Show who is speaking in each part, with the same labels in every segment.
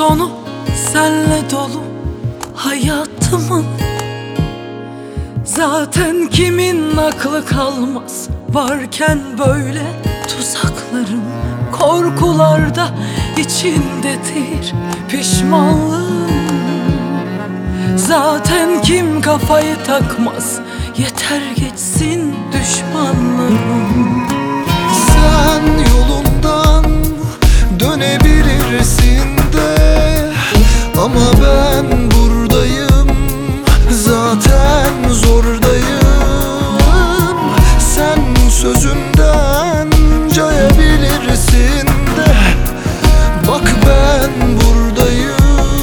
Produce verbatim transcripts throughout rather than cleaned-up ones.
Speaker 1: Sonu senle dolu hayatımın. Zaten kimin aklı kalmaz varken böyle tuzaklarım. Korkularda içindedir pişmanlığım. Zaten kim kafayı takmaz, yeter geçsin düşmanlığım.
Speaker 2: Sen yolundan dönebilirsin de, ama ben buradayım, zaten zordayım. Sen sözünden cayabilirsin de, bak ben buradayım.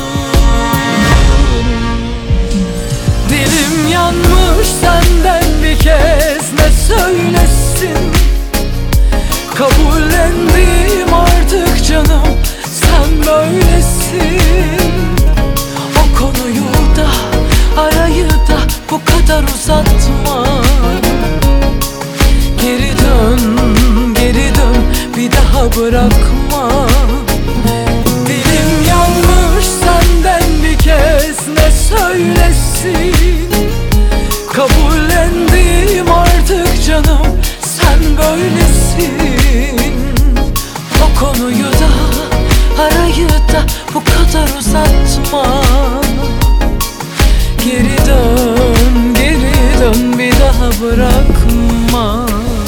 Speaker 1: Dilim yanmış senden bir kez ne söylesin. Kabullendim artık canım, sen böylesin. O konuyu da arayı da bu kadar uzatma. Geri dön, geri dön, bir daha bırakma. Dilim yanmış senden bir kez ne söylesin. Kabullendim artık canım, sen böylesin. O konuyu da arayı da bu kadar uzatma. Geri dön, geri dön, bir daha bırakma.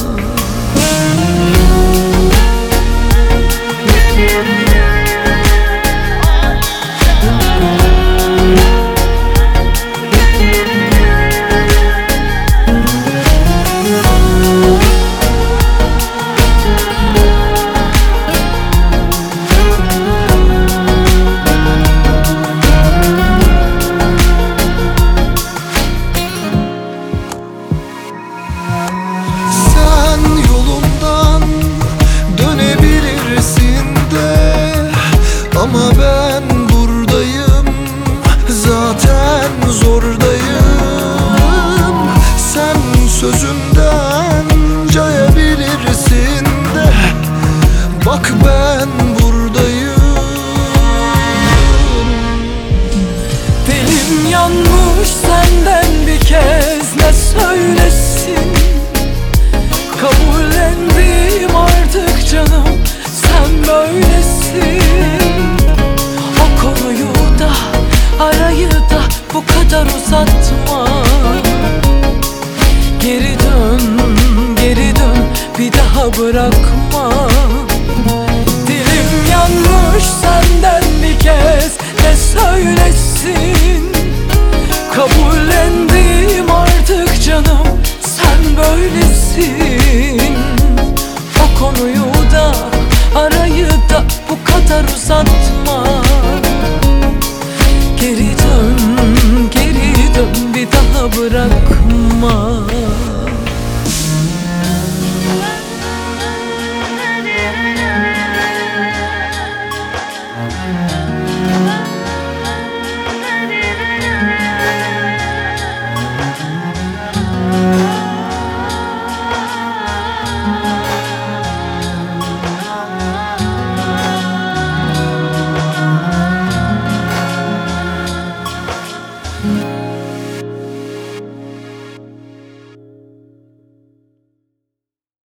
Speaker 2: Ama ben buradayım, zaten zordayım. Sen sözünden cayabilirsin de, bak ben buradayım.
Speaker 1: Dilim yanmış senden bir kez ne söylesin. Kabullendim artık canım, sen böylesin. Arayı da bu kadar uzatma. Geri dön, geri dön, bir daha bırakma. Dilim yanmış senden bir kez ne söylesin. Kabullendim artık canım, sen böylesin.